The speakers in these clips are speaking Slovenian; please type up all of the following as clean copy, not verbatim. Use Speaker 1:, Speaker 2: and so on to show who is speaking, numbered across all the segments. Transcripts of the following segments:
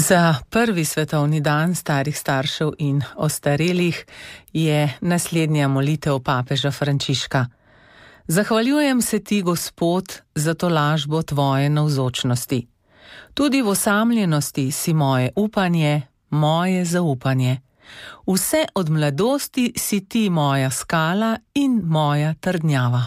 Speaker 1: Za prvi svetovni dan starih staršev in ostarelih je naslednja molitev papeža Frančiška. Zahvaljujem se ti, Gospod, za tolažbo tvoje navzočnosti. Tudi v osamljenosti si moje upanje, moje zaupanje. Vse od mladosti si ti moja skala in moja trdnjava.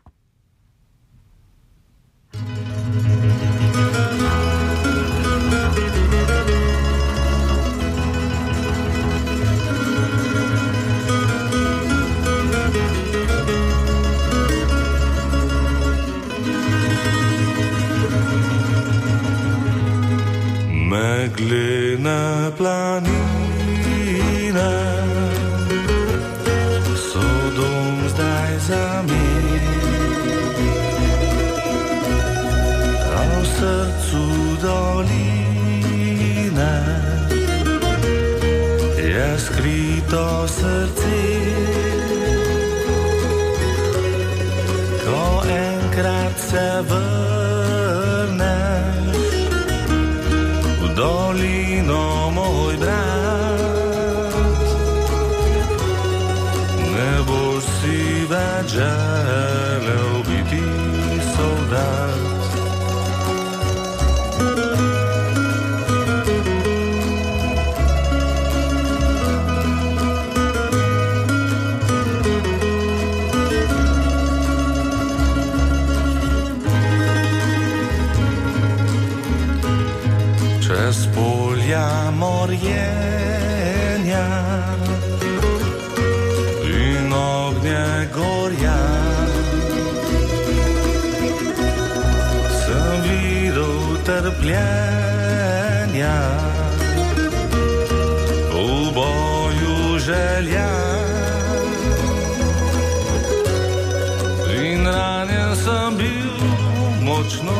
Speaker 2: Meglene planine so dom zdaj za me, a v srcu doline je skrito srce. Ko enkrat se vrneš v dolino, moj brat, ne boš si več želel biti soldat. Čez polja morjenja in ognje gorja sem videl trpljenja, v boju želja in ranjen sem bil močno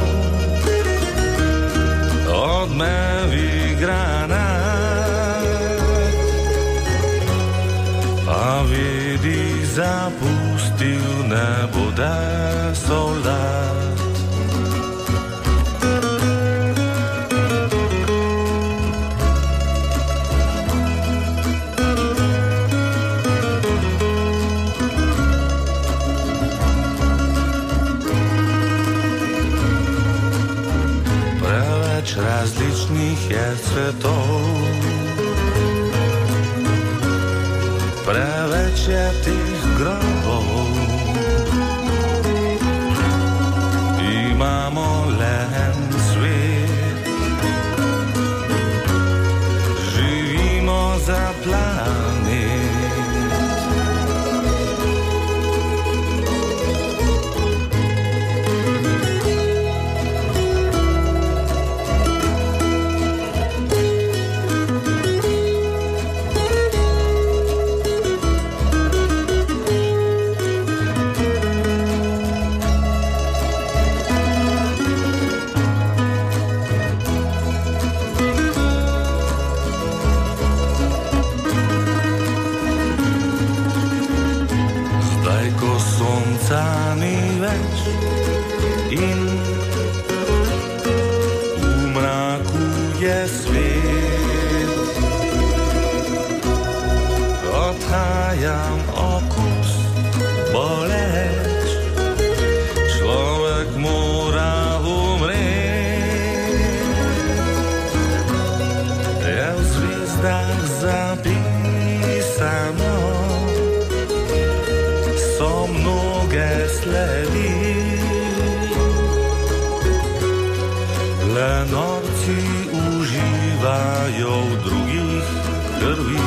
Speaker 2: odmevi granat, a vidi zapustil ne bude soldat. Različnih je cvetov, preveč je teh grobov, imamo le en svet, živimo za planet. Sonca ni več in v mraku je svet, odhajam okus boleč, človek mora umreti, je v zvezdah zapisano, so mnoge sledi, le norci uživajo v drugih krvi.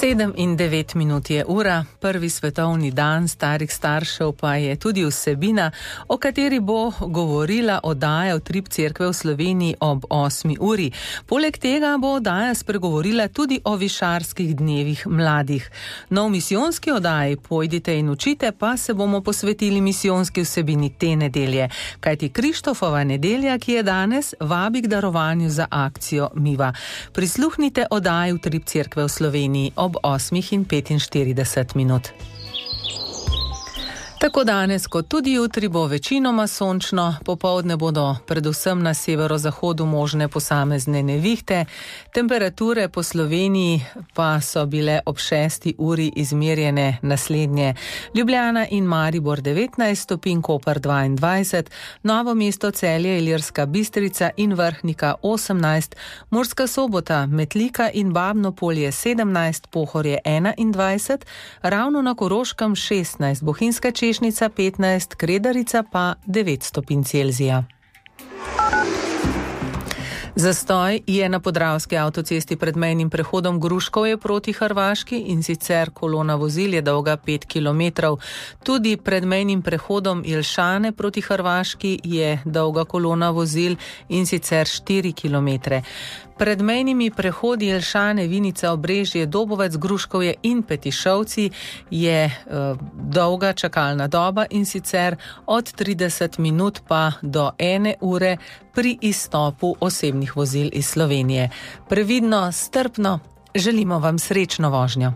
Speaker 1: 7:09 je ura, prvi svetovni dan starih staršev pa je tudi vsebina, o kateri bo govorila oddaja Utrip Cerkve v Sloveniji ob 8. uri. Poleg tega bo oddaja spregovorila tudi o višarskih dnevih mladih. No, v misijonski oddaji Pojdite in učite pa se bomo posvetili misijonski vsebini te nedelje, kajti Krištofova nedelja, ki je danes, vabi k darovanju za akcijo Miva. Prisluhnite oddaji Utrip Cerkve v Sloveniji ob 8:45. Tako danes kot tudi jutri bo večinoma sončno, popoldne bodo predvsem na severozahodu možne posamezne nevihte, temperature po Sloveniji pa so bile ob 6. uri izmerjene naslednje: Ljubljana in Maribor 19 stopinj, Koper 22, Novo mesto, Celje, Ilirska Bistrica in Vrhnika 18, Murska Sobota, Metlika in Babno Polje 17, Pohorje 21, Ravno na Koroškem 16, Bohinjska Češnica 15, Kredarica pa 9 stopinj Celzija. Zastoj je na Podravski avtocesti pred mejnim prehodom Gruškovje proti Hrvaški, in sicer kolona vozil je dolga 5 kilometrov. Tudi pred mejnim prehodom Jelšane proti Hrvaški je dolga kolona vozil, in sicer 4 kilometre. Pred mejnimi prehodi Jelšane, Vinica, Obrežje, Dobovec, Gruškovje in Petišovci je dolga čakalna doba, in sicer od 30 minut pa do 1 ure pri izstopu osebnih vozil iz Slovenije. Previdno, strpno, želimo vam srečno vožnjo.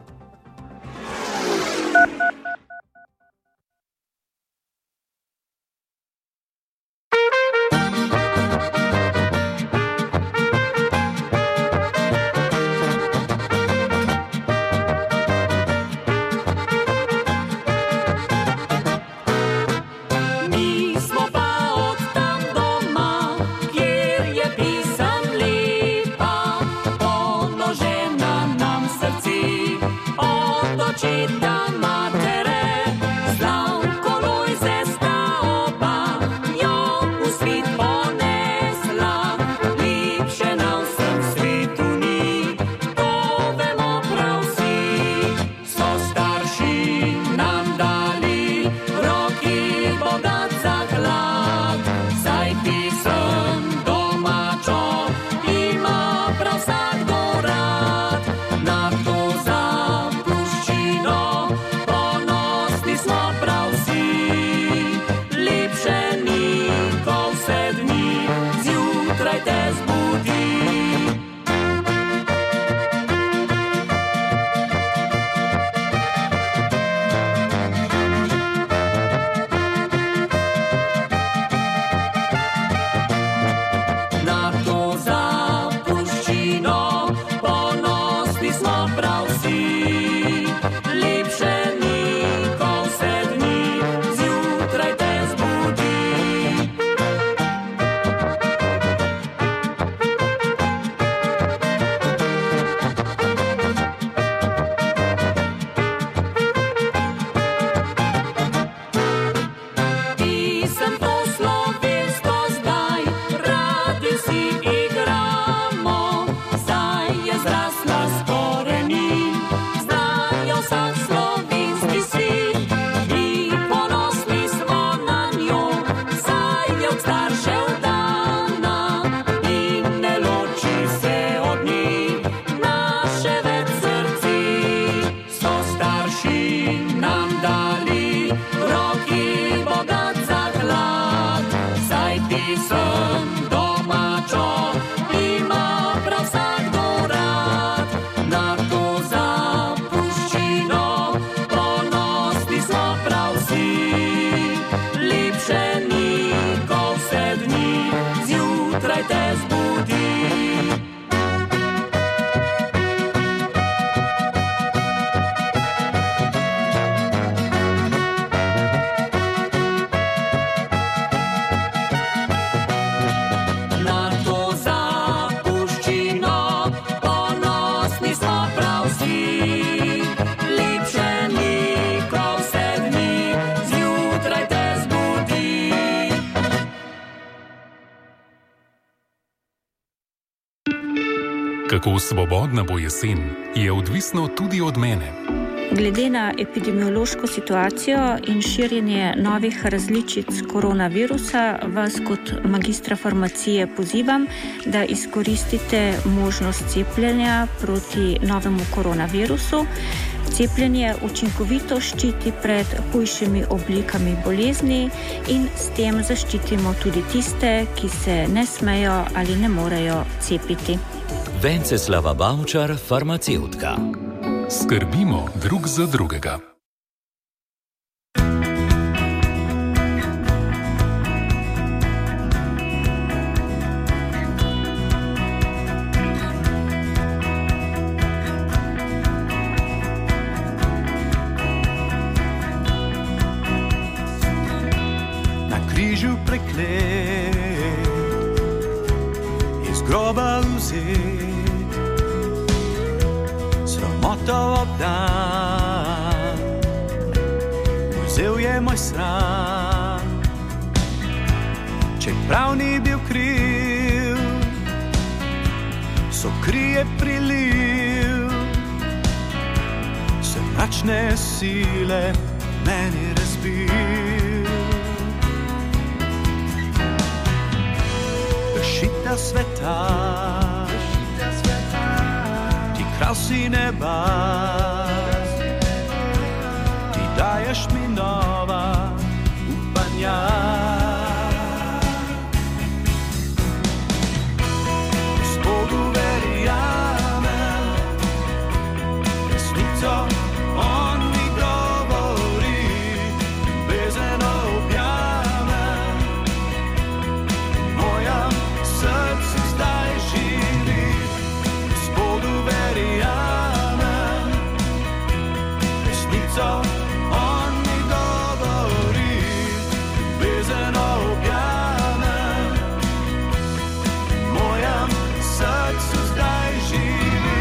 Speaker 3: Kako svobodna bo jesen, je odvisno tudi od mene.
Speaker 4: Glede na epidemiološko situacijo in širjenje novih različic koronavirusa, vas kot magistra farmacije pozivam, da izkoristite možnost cepljenja proti novemu koronavirusu. Cepljenje učinkovito ščiti pred hujšimi oblikami bolezni in s tem zaščitimo tudi tiste, ki se ne smejo ali ne morejo cepiti.
Speaker 5: Venceslava Bavčar, farmacevtka.
Speaker 3: Skrbimo drug za drugega.
Speaker 2: Na križu preklet, iz groba vzet, sramota obdan, vzel je moj sram, čeprav ni bil kriv, so krije prilil, se mračne sile meni razbil. Rešitev sveta, ti kralj si neba, ti daješ mi nova upanja. Gospodu verjamem, resnico on mi govori, ljubezen objamem, v mojem srcu zdaj živi. Gospodu verjamem, resnico on mi govori, ljubezen objamem, v mojem srcu zdaj živi.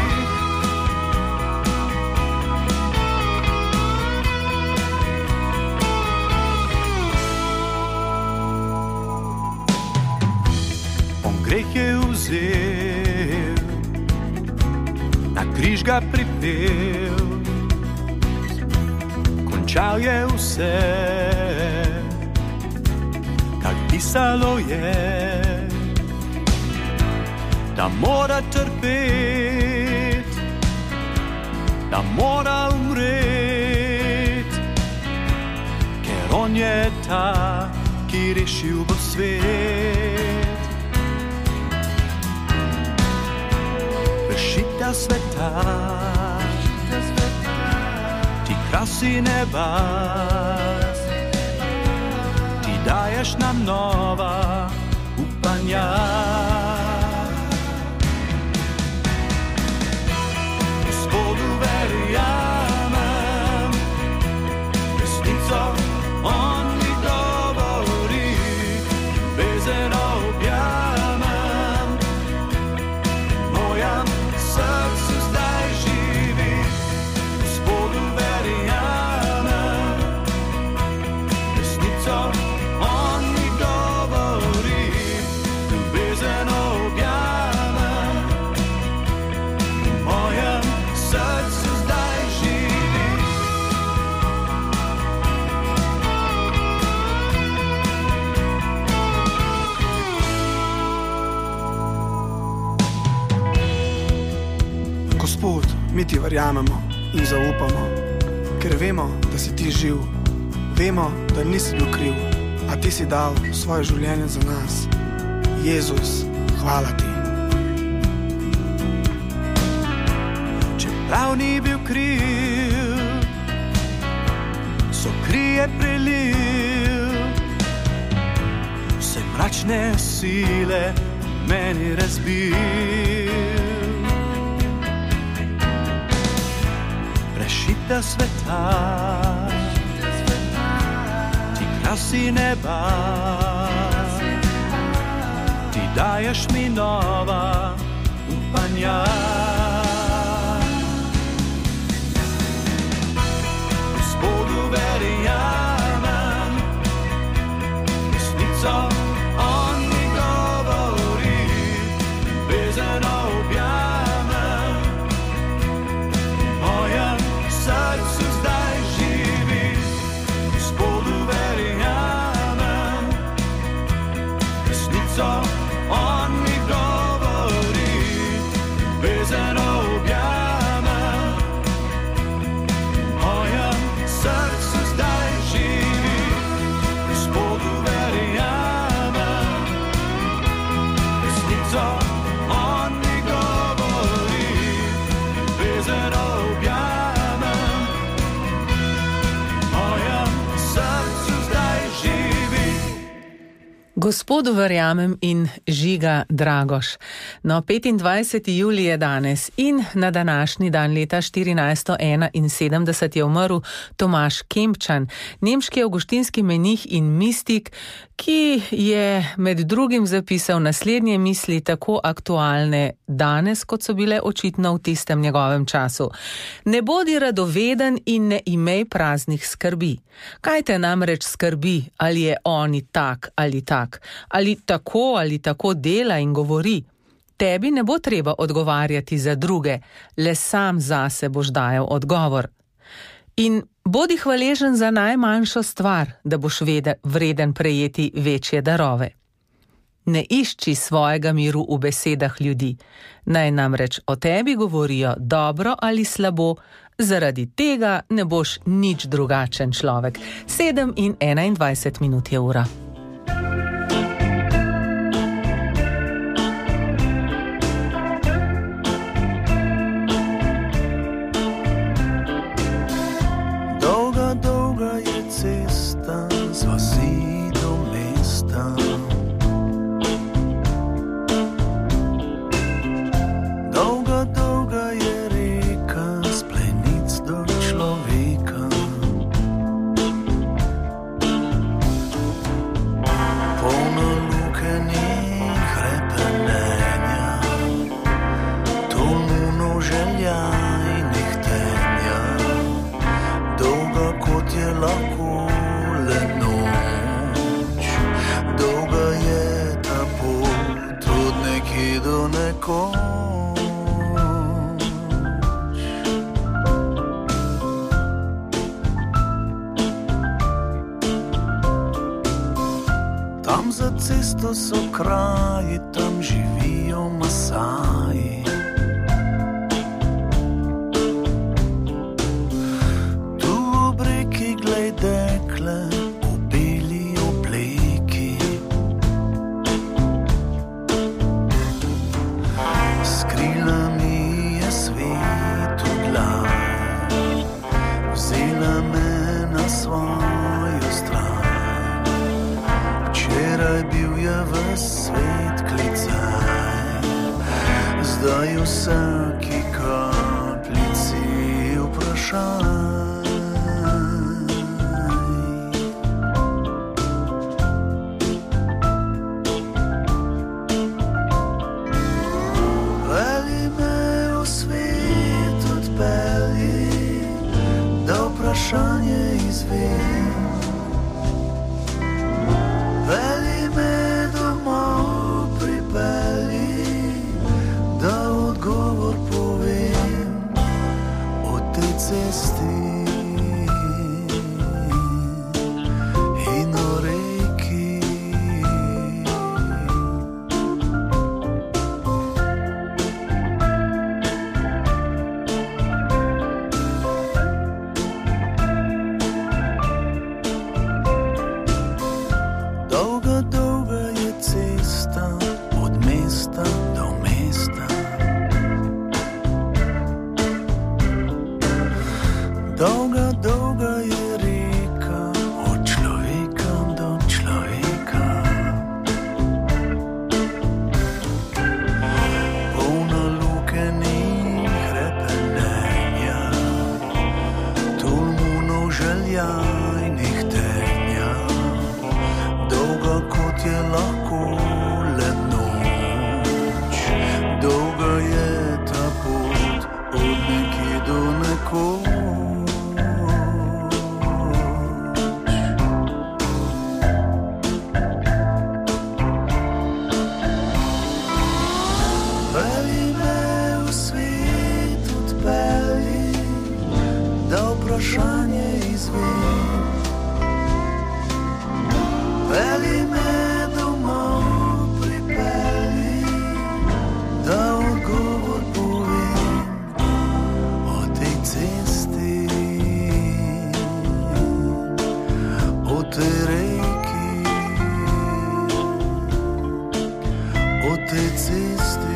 Speaker 2: On greh je vzel, na križ ga pripel, končal je vse, kar pisalo je, da mora trpet, da mora umret, ker on je ta, ki rešil bo svet. Rešitev sveta, ti kralj si neba, ti daješ nam nova upanja. Gospodu verjamem, resnico on mi govori, ljubezen objamem, v mojem srcu zdaj živi. Gospodu verjamem, resnico on mi govori, ljubezen objamem, v mojem srcu zdaj živi.
Speaker 6: Gospod, mi ti verjamemo in zaupamo, ker vemo, da si ti živ. Vemo, da nisi bil kriv, a ti si dal svoje življenje za nas. Jezus, hvala ti.
Speaker 2: Čeprav ni bil kriv, so krije prelil, vse mračne sile meni razbil. Rešitev sveta, ti kralj si neba, ti daješ mi nova upanja. Gospodu verjamem, resnico on mi govori, ljubezen objamem,
Speaker 1: Gospodu verjamem in Žiga Dragoš. No, 25. julij je danes in na današnji dan leta 1471 je umrl Tomaž Kempčan, nemški avguštinski menih in mistik, ki je med drugim zapisal naslednje misli tako aktualne danes, kot so bile očitno v tistem njegovem času. Ne bodi radoveden in ne imej praznih skrbi. Kaj te namreč skrbi, ali je oni tak ali tak, ali tako dela in govori? Tebi ne bo treba odgovarjati za druge, le sam zase boš dajal odgovor. In bodi hvaležen za najmanjšo stvar, da boš vreden prejeti večje darove. Ne išči svojega miru v besedah ljudi, naj namreč o tebi govorijo dobro ali slabo, zaradi tega ne boš nič drugačen človek. 7:21 je ura.
Speaker 2: Dolga je cesta z vasi do mesta. Dolga je reka z plenic do človeka. Polno lukenih hrepenenja, tolmuno želja in nehtenja. Dolga kot je lahko le noč, dolga je ta pot od nekje do nekoč. Tam za cesto so kraji, tam živijo Masaji. Tu ob reki glej dekle v beli obleki. S krilami je svet v dlan, vzela me na svojo stran. Včeraj bil je ves svet klicaj, zdaj v vsaki kapljici vprašaj. Veli me v svet odpelji, da vprašanje izvem. Veli me domov pripelji, da odgovor povem o tej cesti in o reki. Dolga je cesta od mesta do mesta. Dolga je reka od človeka do človeka. Polna lukenih hrepenenja, tolmuno želja in nehtenja. Dolga kot je lahko le noč, dolga je ta pot od nekje do nekoč. Veli me v svet odpelji, da vprašanje izvem. Veli me domov pripelji, da odgovor povem o tej cesti, o tej reki, o tej cesti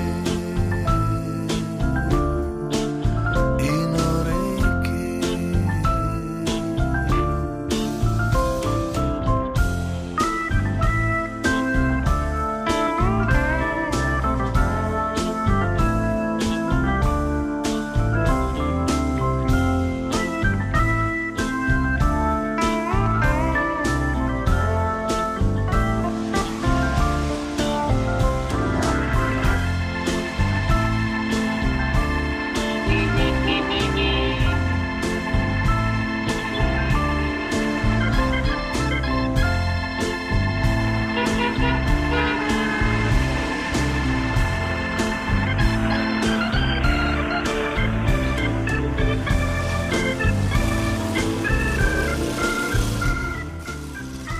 Speaker 2: in o reki.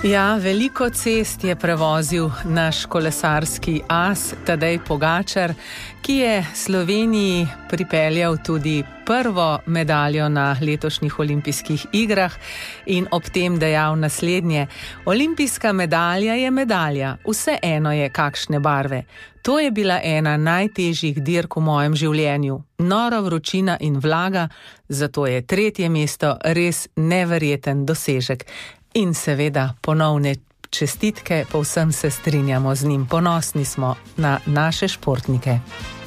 Speaker 1: Ja, veliko cest je prevozil naš kolesarski as Tadej Pogačar, ki je Sloveniji pripeljal tudi prvo medaljo na letošnjih olimpijskih igrah in ob tem dejal naslednje: olimpijska medalja je medalja, vseeno je kakšne barve. To je bila ena najtežjih dirk v mojem življenju. Nora vročina in vlaga, zato je 3. mesto res neverjeten dosežek. In seveda ponovne čestitke, povsem se strinjamo z njim. Ponosni smo na naše športnike.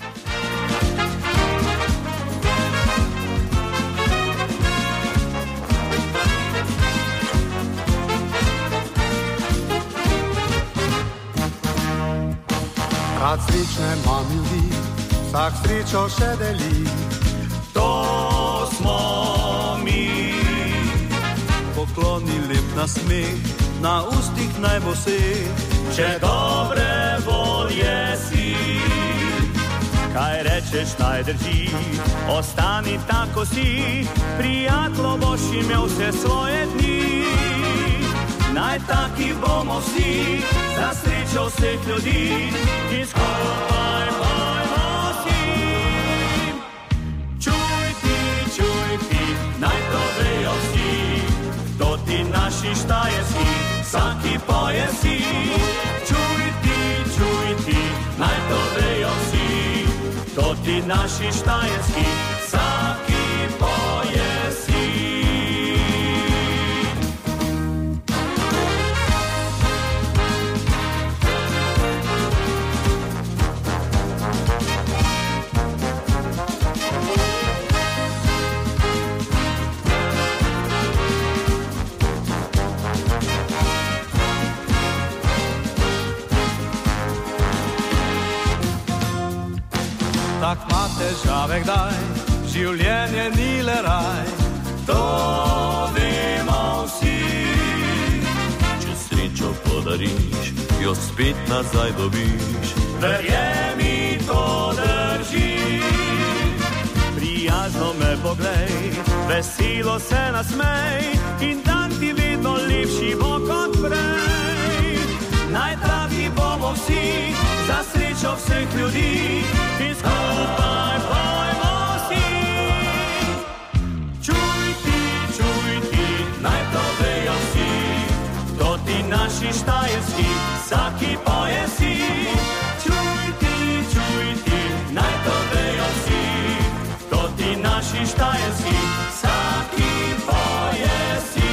Speaker 2: Rad srečne imam ljudi, vsak srečo še deli. To smo mi. Pokloni lep nasmeh, na ustih naj bo se, če dobre volje si. Kaj rečeš, naj drži, ostani tako si, prijatelj boš imel vse svoje dni. Naj taki bomo vsi, za srečo vseh ljudi, ki skupaj bojmo si. Čuj ti, naj to vejo vsi, to ti naši štajerski, vsaki poje si. Čuj ti, naj to vejo vsi, to ti naši štajerski, vsaki poje si. Tak ima težave kdaj, življenje ni le raj, to vemo vsi. Če srečo podariš, jo spet nazaj dobiš, verjemi, to drži. Prijazno me poglej, veselo se nasmej in dan ti vedno lepši bo kot prej. Naj taki bomo vsi, za srečo vseh ljudi, in skupaj bojmo si. Čuj ti, naj to vejo vsi, to ti naši štajerski, vsaki poje si. Čuj ti, naj to vejo vsi, to ti naši štajerski, vsaki poje si.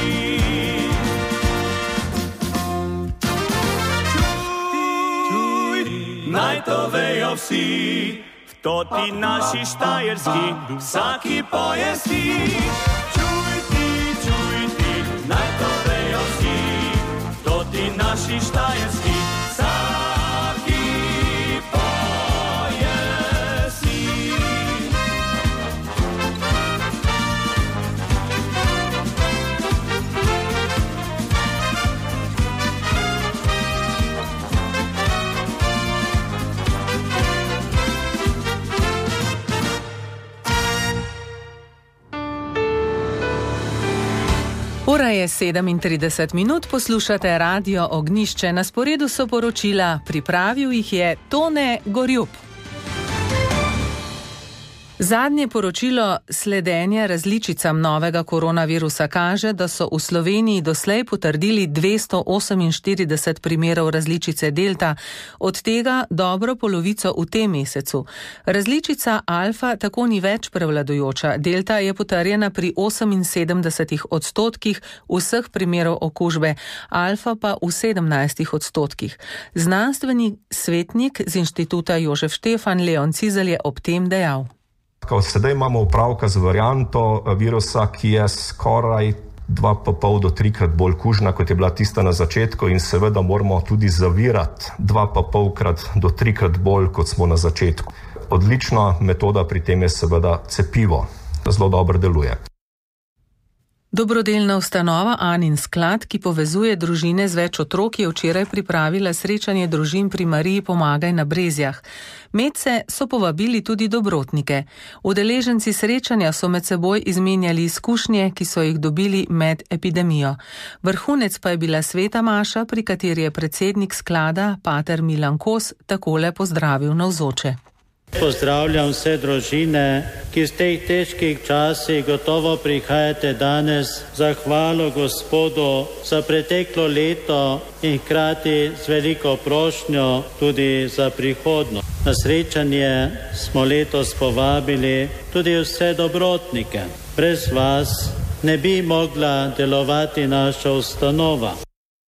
Speaker 2: Naj to vejo vsi, to ti naši štajerski, vsaki poje si. Čuj ti, naj to vejo vsi, to ti naši štajerski, vsaki poje si.
Speaker 1: Ura je 37 minut, poslušate Radio Ognjišče. Na sporedu so poročila, pripravil jih je Tone Gorjup. Zadnje poročilo sledenja različicam novega koronavirusa kaže, da so v Sloveniji doslej potrdili 248 primerov različice Delta, od tega dobro polovico v tem mesecu. Različica Alfa tako ni več prevladujoča. Delta je potrjena pri 78% vseh primerov okužbe, Alfa pa v 17%. Znanstveni svetnik z inštituta Jožef Štefan Leon Cizelj je ob tem dejal.
Speaker 7: Sedaj imamo opravka z varianto virusa, ki je skoraj 2,5 do 3-krat bolj kužna, kot je bila tista na začetku, in seveda moramo tudi zavirati 2,5-krat do 3-krat bolj, kot smo na začetku. Odlična metoda pri tem je seveda cepivo. Zelo dobro deluje.
Speaker 1: Dobrodelna ustanova Anin sklad, ki povezuje družine z več otrok, je včeraj pripravila srečanje družin pri Mariji Pomagaj na Brezjah. Medse so povabili tudi dobrotnike. Udeleženci srečanja so med seboj izmenjali izkušnje, ki so jih dobili med epidemijo. Vrhunec pa je bila sveta maša, pri kateri je predsednik sklada, pater Milan Kos, takole pozdravil navzoče.
Speaker 8: Pozdravljam vse družine, ki v teh težkih časih gotovo prihajate danes za hvalo Gospodu za preteklo leto in hkrati z veliko prošnjo tudi za prihodnost. Na srečanje smo letos povabili tudi vse dobrotnike. Brez vas ne bi mogla delovati naša ustanova.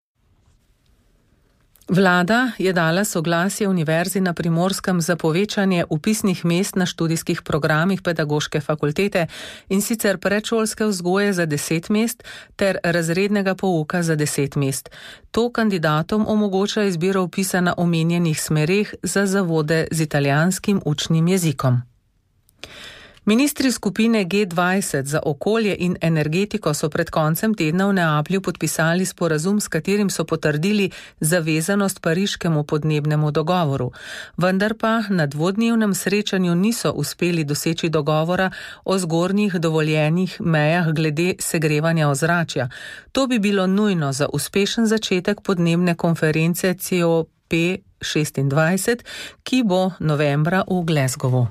Speaker 1: Vlada je dala soglasje Univerzi na Primorskem za povečanje vpisnih mest na študijskih programih pedagoške fakultete, in sicer predšolske vzgoje za 10 mest ter razrednega pouka za 10 mest. To kandidatom omogoča izbiro vpisa na omenjenih smereh za zavode z italijanskim učnim jezikom. Ministri skupine G20 za okolje in energetiko so pred koncem tedna v Neaplju podpisali sporazum, s katerim so potrdili zavezanost pariškemu podnebnemu dogovoru. Vendar pa na dvodnevnem srečanju niso uspeli doseči dogovora o zgornjih dovoljenih mejah glede segrevanja ozračja. To bi bilo nujno za uspešen začetek podnebne konference COP26, ki bo novembra v Glasgowu.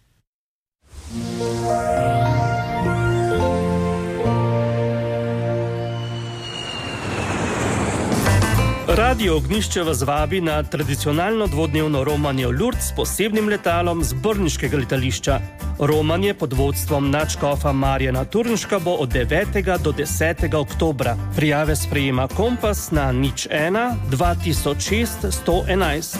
Speaker 9: Radio Ognjišče vas vabi na tradicionalno dvodnevno romanje v Lourdes s posebnim letalom z brniškega letališča. Romanje pod vodstvom nadškofa Marjana Turnška bo od 9. do 10. oktobra. Prijave sprejema Kompas na 01 2006 111.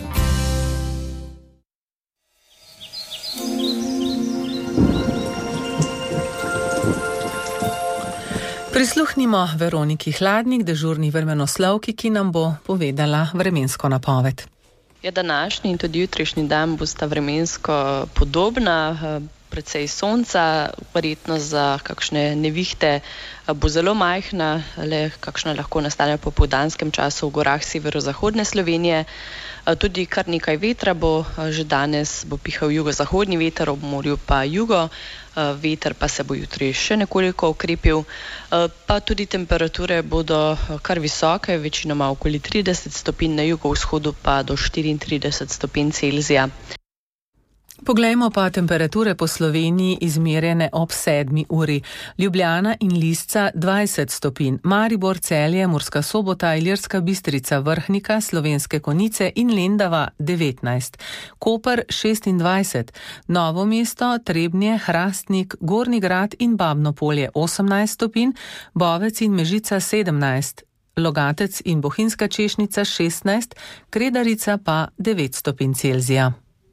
Speaker 1: Prisluhnimo Veroniki Hladnik, dežurni vremenoslovki, ki nam bo povedala vremensko napoved.
Speaker 10: Današnji in tudi jutrišnji dan bosta vremensko podobna, precej sonca, verjetno za kakšne nevihte bo zelo majhna, le kakšna lahko nastane po popoldanskem času v gorah severozahodne Slovenije. Tudi kar nekaj vetra bo že danes, bo pihal jugozahodni veter, ob morju pa jugo. Veter pa se bo jutri še nekoliko okrepil, pa tudi temperature bodo kar visoke, večinoma okoli 30 stopinj, na jugovzhodu pa do 34 stopinj Celzija.
Speaker 1: Poglejmo pa temperature po Sloveniji izmerjene ob 7. uri. Ljubljana in Lisca 20 stopinj, Maribor, Celje, Murska Sobota, Ilirska Bistrica, Vrhnika, Slovenske Konjice in Lendava 19, Koper 26, Novo mesto, Trebnje, Hrastnik, Gornji Grad in Babno Polje 18 stopinj, Bovec in Mežica 17, Logatec in Bohinjska Češnica 16, Kredarica pa 9 stopinj Celzija.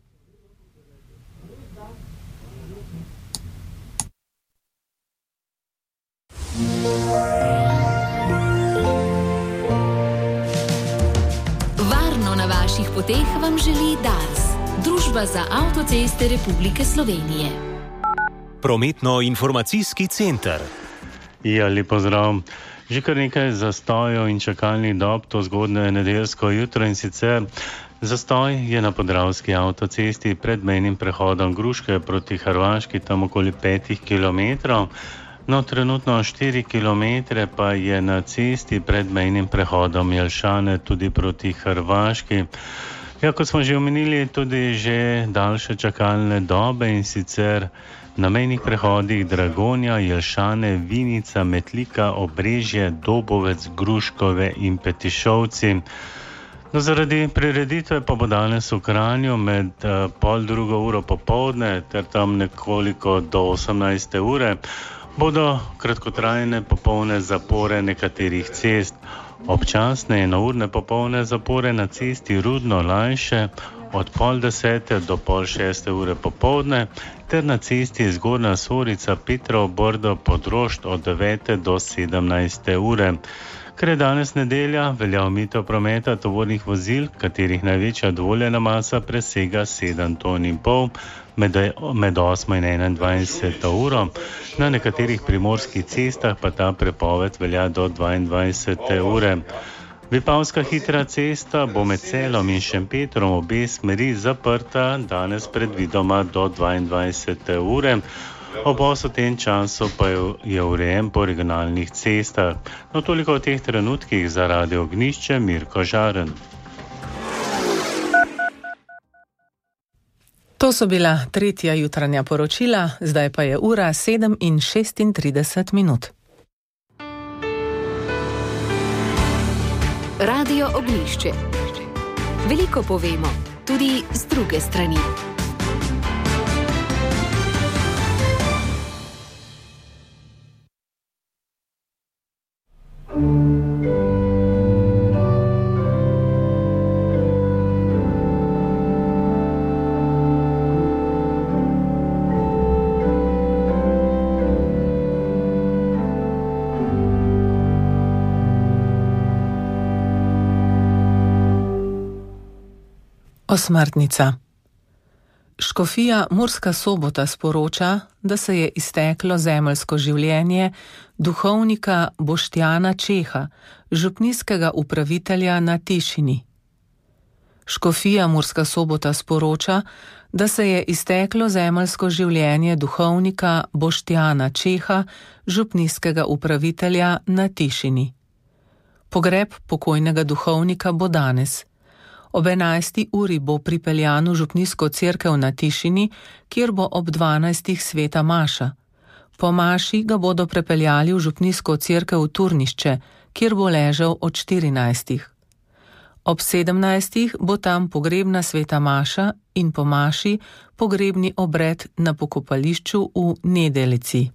Speaker 11: Varno na vaših poteh vam želi Dars, Družba za avtoceste Republike Slovenije.
Speaker 12: Prometno-informacijski center.
Speaker 13: Lep pozdrav. Že kar nekaj zastojev in čakalnih dob to zgodnje nedeljsko jutro, in sicer zastoj je na Podravski avtocesti pred mejnim prehodom Gruške proti Hrvaški, tam okoli 5 kilometrov. No, trenutno 4 kilometre pa je na cesti pred mejnim prehodom Jelšane tudi proti Hrvaški. Kot smo že omenili, tudi že daljše čakalne dobe, in sicer na mejnih prehodih Dragonja, Jelšane, Vinica, Metlika, Obrežje, Dobovec, Gruškove in Petišovci. No, zaradi prireditve pa bo danes v Kranju med 12:30 popoldne ter tam nekoliko do 18. ure bodo kratkotrajne popolne zapore nekaterih cest. Občasne enourne popolne zapore na cesti Rudno-Lajše od 9:30 do 5:30 popovdne ter na cesti Zgornja Sorica Petrov Brdo Podrošt od 9 do 17 ure. Ker je danes nedelja, velja omejitev prometa tovornih vozil, katerih največja dovoljena masa presega 7,5 ton med 8 in 21 uro. Na nekaterih primorskih cestah pa ta prepoved velja do 22 ure. Vipavska hitra cesta bo med Celom in Šempetrom obe smeri zaprta danes predvidoma do 22 ure. Obvoz v tem času pa je urejen po regionalnih cestah. No, toliko o teh trenutkih za Radio Ognjišče, Mirko Žaren.
Speaker 1: To so bila tretja jutranja poročila, zdaj pa je ura 7:36.
Speaker 11: Radio Ognjišče. Veliko povemo, tudi z druge strani.
Speaker 1: Osmrtnica. Škofija Murska Sobota sporoča, da se je izteklo zemeljsko življenje duhovnika Boštjana Čeha, župnijskega upravitelja na Tišini. Škofija Murska Sobota sporoča, da se je izteklo zemeljsko življenje duhovnika Boštjana Čeha, župnijskega upravitelja na Tišini. Pogreb pokojnega duhovnika bo danes. Ob 11. uri bo pripeljan v župnijsko cerkev na Tišini, kjer bo ob 12. sveta maša. Po maši ga bodo prepeljali v župnijsko cerkev v Turnišče, kjer bo ležal od 14. Ob 17. bo tam pogrebna sveta maša in po maši pogrebni obred na pokopališču v Nedelici.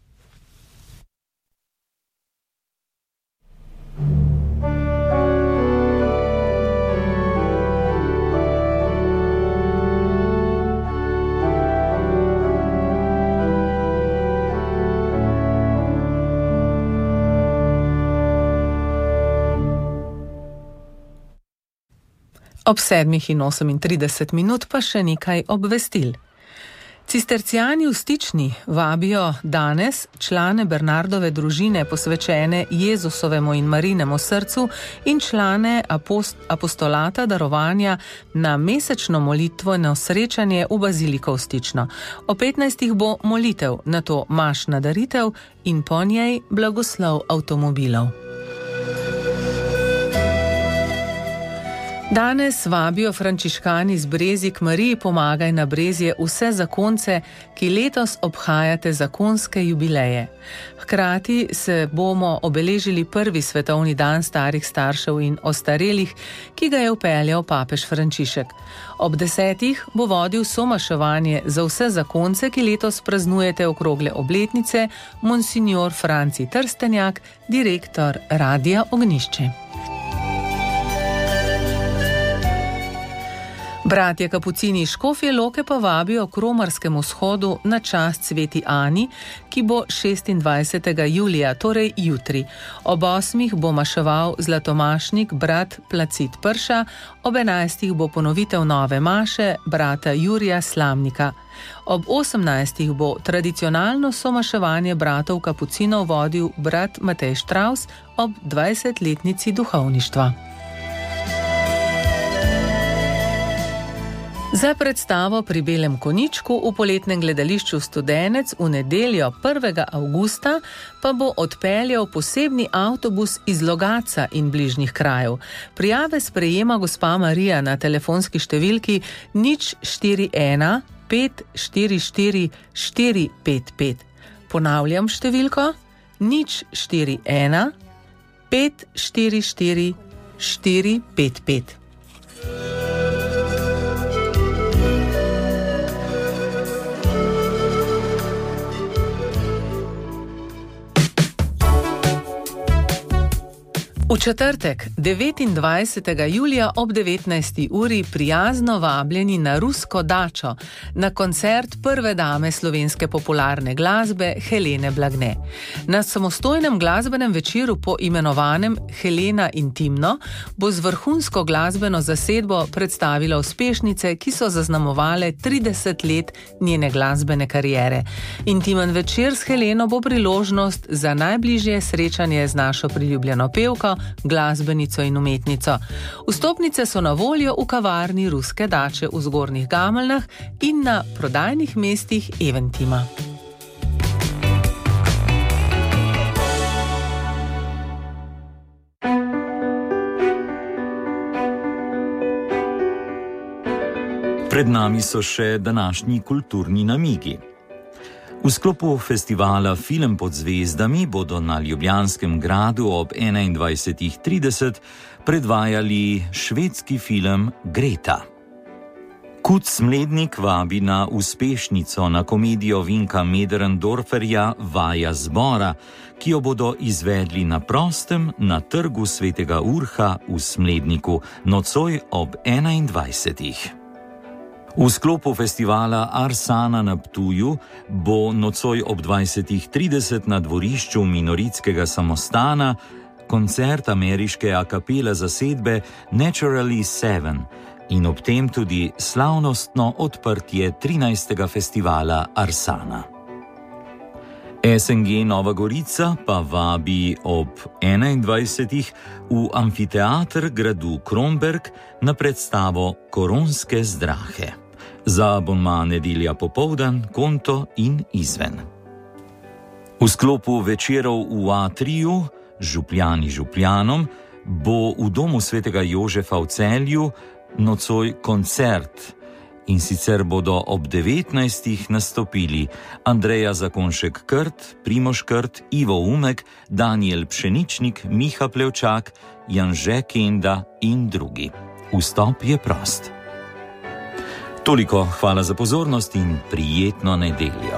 Speaker 1: Ob 7:38 pa še nekaj obvestil. Cistercijani v Stični vabijo danes člane Bernardove družine posvečene Jezusovemu in Marinemu srcu in člane apostolata darovanja na mesečno molitveno srečanje v Baziliko v Stično. O 15. bo molitev, nato mašna daritev in po njej blagoslov avtomobilov. Danes vabijo frančiškani z Brezij k Mariji Pomagaj na Brezje vse zakonce, ki letos obhajate zakonske jubileje. Hkrati se bomo obeležili prvi svetovni dan starih staršev in ostarelih, ki ga je vpeljal papež Frančišek. Ob 10. bo vodil somaševanje za vse zakonce, ki letos praznujete okrogle obletnice, monsignor Franci Trstenjak, direktor Radia Ognjišče. Bratje kapucini iz Škofje Loke pa vabijo k romarskemu shodu na čast sveti Ani, ki bo 26. julija, torej jutri. Ob 8. bo maševal zlatomašnik brat Placid Prša, ob 11. bo ponovitev nove maše brata Jurija Slamnika. Ob 18. bo tradicionalno somaševanje bratov kapucinov vodil brat Matej Štravs ob 20-letnici duhovništva. Za predstavo pri Belem koničku v poletnem gledališču Studenec v nedeljo 1. avgusta pa bo odpeljal posebni avtobus iz Logatca in bližnjih krajev. Prijave sprejema gospa Marija na telefonski številki 041 544 455. Ponavljam številko 041 544 455. V četrtek, 29. julija ob 19. uri prijazno vabljeni na Rusko dačo, na koncert prve dame slovenske popularne glasbe Helene Blagne. Na samostojnem glasbenem večeru poimenovanem Helena Intimno bo z vrhunsko glasbeno zasedbo predstavila uspešnice, ki so zaznamovale 30 let njene glasbene kariere. Intimen večer s Heleno bo priložnost za najbližje srečanje z našo priljubljeno pevko, glasbenico in umetnico. Vstopnice so na voljo v kavarni Ruske dače v Zgornjih Gameljnah in na prodajnih mestih Eventima.
Speaker 12: Pred nami so še današnji kulturni namigi. V sklopu festivala Film pod zvezdami bodo na Ljubljanskem gradu ob 21:30 predvajali švedski film Greta. Kud Smlednik vabi na uspešnico na komedijo Vinka Mederendorferja Vaja zbora, ki jo bodo izvedli na prostem na trgu Svetega Urha v Smledniku nocoj ob 21. V sklopu festivala Arsana na Ptuju bo nocoj ob 20:30 na dvorišču Minoritskega samostana koncert ameriške a kapele zasedbe Naturally 7 in ob tem tudi slavnostno odprtje 13. festivala Arsana. SNG Nova Gorica pa vabi ob 21. v amfiteater gradu Kromberk na predstavo Koronske zdrahe. Za abonma nedelja popoldan, konto in izven. V sklopu večerov v Atriju, Župljani župljanom, bo v domu Svetega Jožefa v Celju nocoj koncert. In sicer bodo ob 19. nastopili Andreja Zakonšek-Krt, Primož Krt, Ivo Umek, Daniel Pšeničnik, Miha Plevčak, Janže Kenda in drugi. Vstop je prost. Toliko, hvala za pozornost in prijetno nedeljo.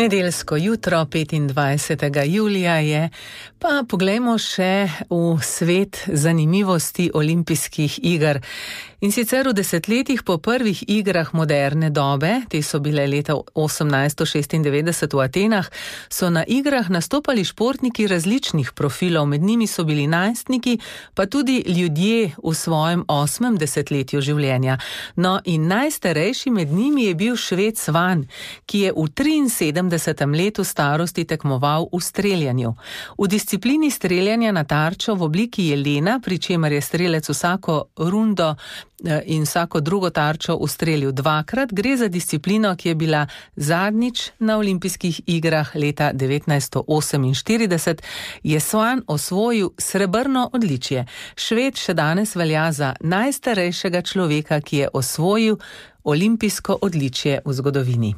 Speaker 1: Nedeljsko jutro, 25. julija je, pa poglejmo še v svet zanimivosti olimpijskih iger. In sicer v desetletjih po prvih igrah moderne dobe, te so bile leta 1896 v Atenah, so na igrah nastopali športniki različnih profilov, med njimi so bili najstniki, pa tudi ljudje v svojem 8. desetletju življenja. No in najstarejši med njimi je bil Šved Svan, ki je v 73. letu starosti tekmoval v streljanju. V disciplini streljanja na tarčo v obliki jelena, pri čemer je strelec vsako rundo in vsako drugo tarčo ustrelil dvakrat, gre za disciplino, ki je bila zadnjič na olimpijskih igrah leta 1948, je Svan osvojil srebrno odličje. Šved še danes velja za najstarejšega človeka, ki je osvojil olimpijsko odličje v zgodovini.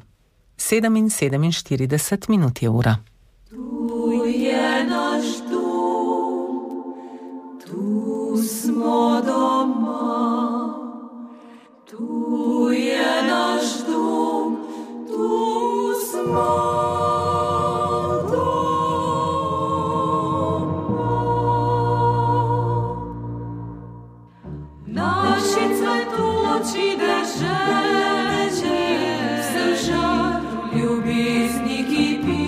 Speaker 1: 7:47 minut je ura.
Speaker 14: Tu je naš dom, tu smo doma. Tu je naš dom, tu smo doma. Naši cvetoči deželi, vse žar ljubezni kipi.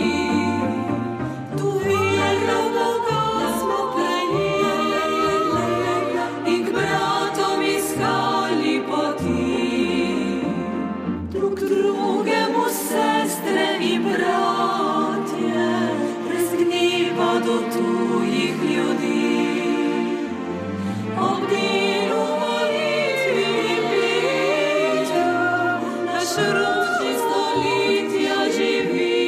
Speaker 14: Tu vedno Boga smo prejeli in k bratom iskali poti. Drug drugemu sestre in bratje, brez gneva do tujih ljudi. Ob delu, molitvi in pitju, naš rod stoletja živi.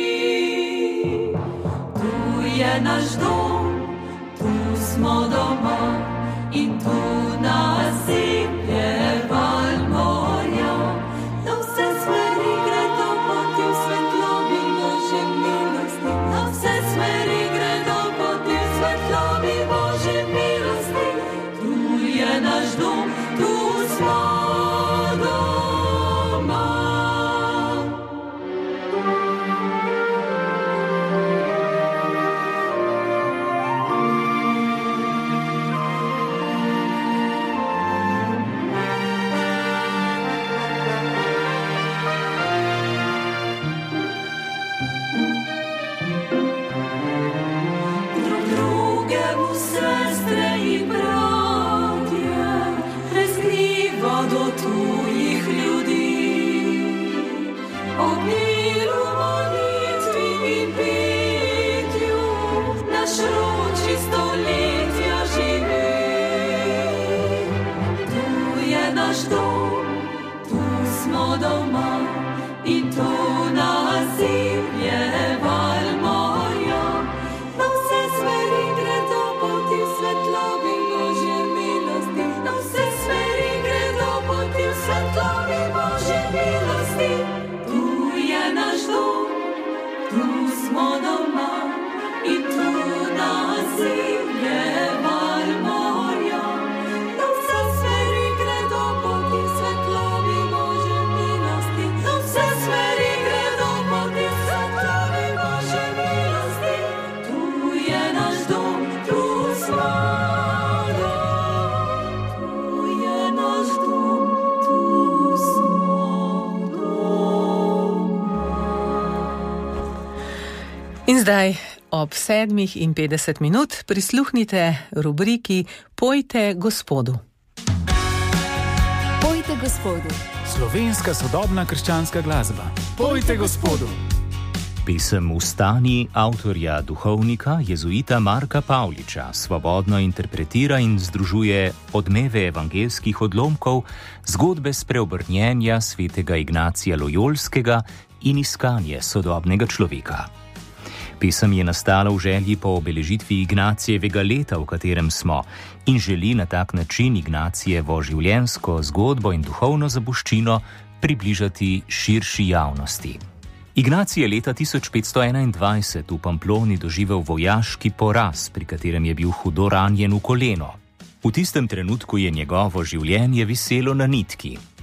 Speaker 14: Tu je naš dom, tu smo doma in tu nas zemlje val morja. Na vse smeri gredo poti v svetlobi Božje milosti. Na vse smeri gredo poti v svetlobi Božje milosti. Tu je naš dom, tu smo doma. Drugemu sestre in bratje, brez gneva do tujih ljudi. Ob miru, molitvi in pitju, naš rod stoletja živi. Tu je naš dom, tu smo doma in tu nas zemlje val morja. Na vse smeri gredo poti v svetlobi Božje milosti. Na vse smeri gredo poti v svetlobi Božje milosti. Tu je naš dom, tu smo doma in tu nas zemlje val morja. Na vse smeri gredo poti v svetlobi Božje milosti. Na vse smeri gredo poti v svetlobi Božje milosti. Tu je naš dom, tu smo doma. Tu je naš dom, tu smo doma.
Speaker 1: In zdaj ob 7:50 minut prisluhnite rubriki Pojte Gospodu.
Speaker 11: Pojte Gospodu.
Speaker 15: Slovenska sodobna krščanska glasba. Pojte Gospodu.
Speaker 16: Pesem Vstani avtorja duhovnika jezuita Marka Pavliča svobodno interpretira in združuje odmeve evangelskih odlomkov, zgodbe spreobrnjenja svetega Ignacija Lojolskega in iskanje sodobnega človeka. Pesem je nastala v želji po obeležitvi Ignacijevega leta, v katerem smo, in želi na tak način Ignacijevo življenjsko zgodbo in duhovno zapuščino približati širši javnosti. Ignacij je leta 1521 v Pamploni doživel vojaški poraz, pri katerem je bil hudo ranjen v koleno. V tistem trenutku je njegovo življenje viselo na nitki.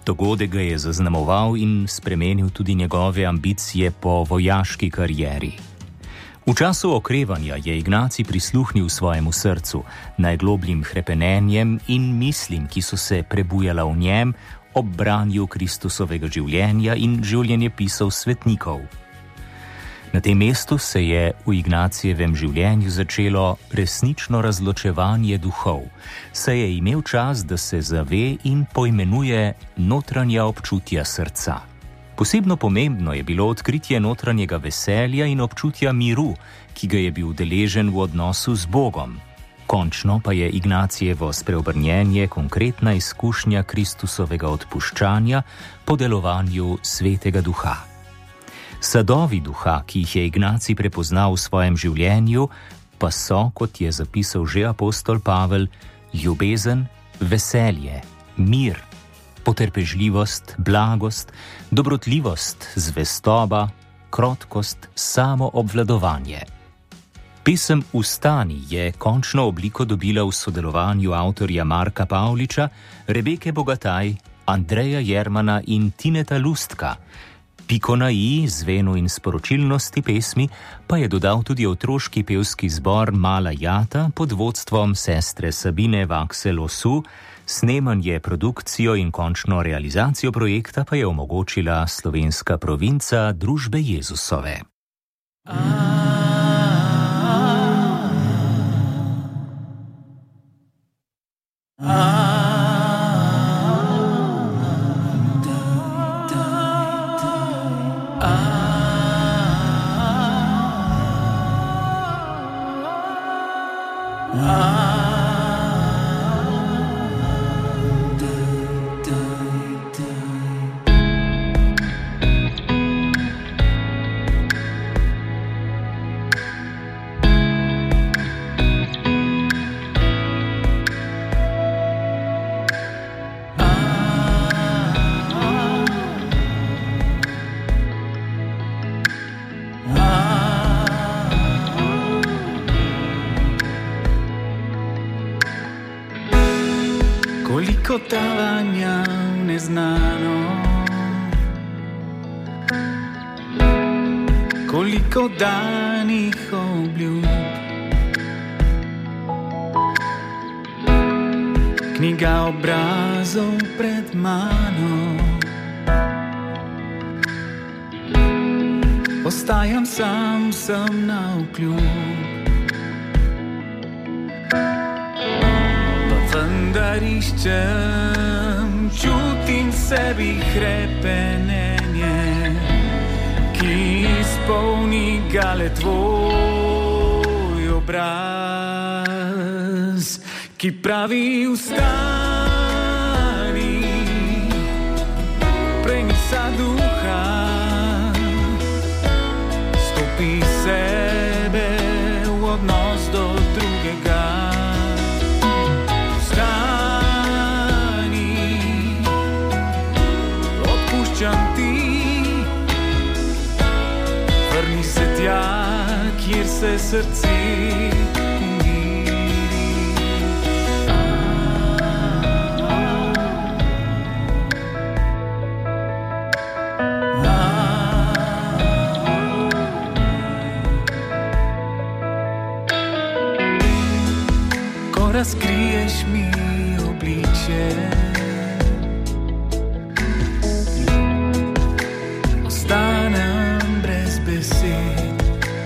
Speaker 16: Dogodek ga je zaznamoval in spremenil tudi njegove ambicije po vojaški karieri. V času okrevanja je Ignacij prisluhnil svojemu srcu, najglobljim hrepenenjem in mislim, ki so se prebujala v njem ob branju Kristusovega življenja in življenjepisov svetnikov. Na tem mestu se je v Ignacijevem življenju začelo resnično razločevanje duhov, saj je imel čas, da se zave in poimenuje notranja občutja srca. Posebno pomembno je bilo odkritje notranjega veselja in občutja miru, ki ga je bil deležen v odnosu z Bogom. Končno pa je Ignacijevo spreobrnjenje konkretna izkušnja Kristusovega odpuščanja po delovanju Svetega Duha. Sadovi duha, ki jih je Ignacij prepoznal v svojem življenju, pa so, kot je zapisal že apostol Pavel, ljubezen, veselje, mir, potrpežljivost, blagost, dobrotljivost, zvestoba, krotkost, samoobvladovanje. Pesem Vstani je končno obliko dobila v sodelovanju avtorja Marka Pavliča, Rebeke Bogataj, Andreja Jermana in Tineta Lustka. Piko na i, zvenu in sporočilnosti pesmi pa je dodal tudi otroški pevski zbor Mala Jata pod vodstvom sestre Sabine Vaksel-Osu. Snemanje, produkcijo in končno realizacijo projekta pa je omogočila slovenska provinca Družbe Jezusove.
Speaker 15: Koliko tavanja v neznano, koliko danih obljub, knjiga obrazov pred mano. Ostajam sam, sem navkljub, vendar iščem, čutim sebi hrepenenje, ki izpolni gale tvoj obraz, ki pravi vstani, premisa duha, stopi sebe v odnos do drugega. Vrni se tja, kjer se srce umiri. Ko razkriješ mi obličje, ostanem brez besed.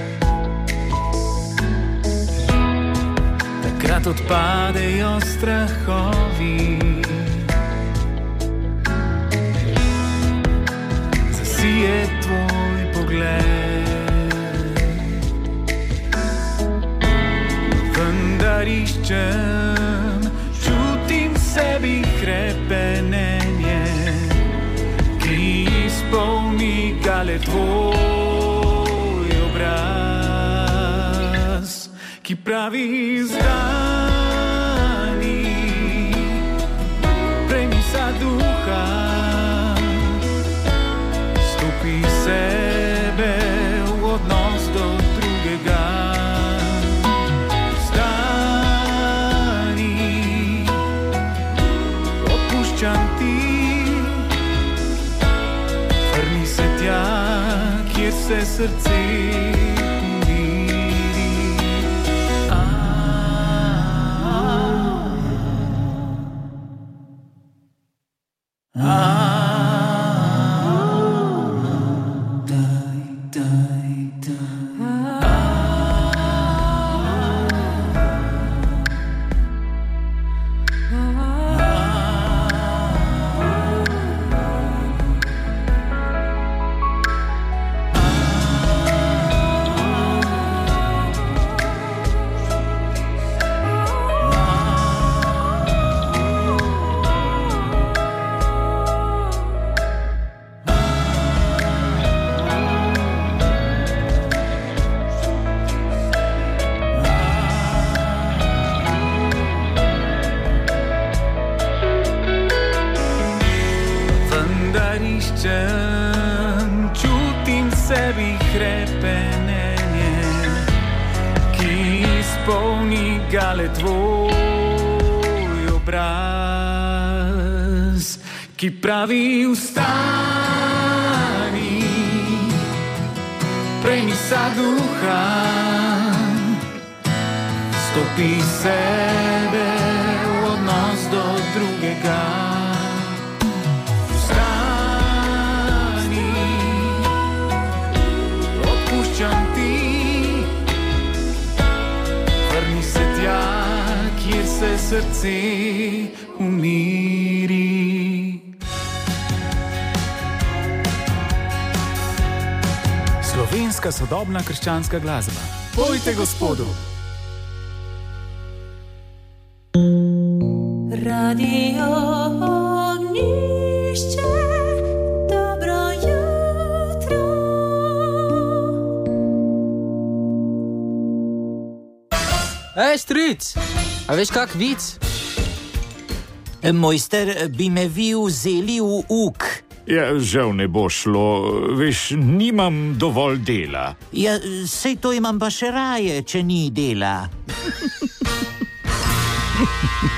Speaker 15: Takrat odpadejo strahovi, zasije tvoj pogled. Vendar iščem, čutim sebi hrepenenje, ki izpolni gale tvoj obraz, ki pravi vstani, premisa duha, stopi sebe v odnos do drugega. Vstani, odpuščam ti,
Speaker 17: se srce čutim sebi hrepenenje, ki izpolni gale tvoj obraz, ki pravi vstani, prejmi sa duha, stopi sebe v odnos do drugega. Vrni se tja, kjer se srce umiri.
Speaker 15: Slovenska sodobna krščanska glasba. Pojte Gospodu.
Speaker 14: Radio Ognjišče.
Speaker 18: Stric, a veš kak vic?
Speaker 19: Mojster, bi me vi vzeli v uk.
Speaker 20: Ja, žal ne bo šlo, veš, nimam dovolj dela.
Speaker 19: Ja, sej to imam pa še raje, če ni dela.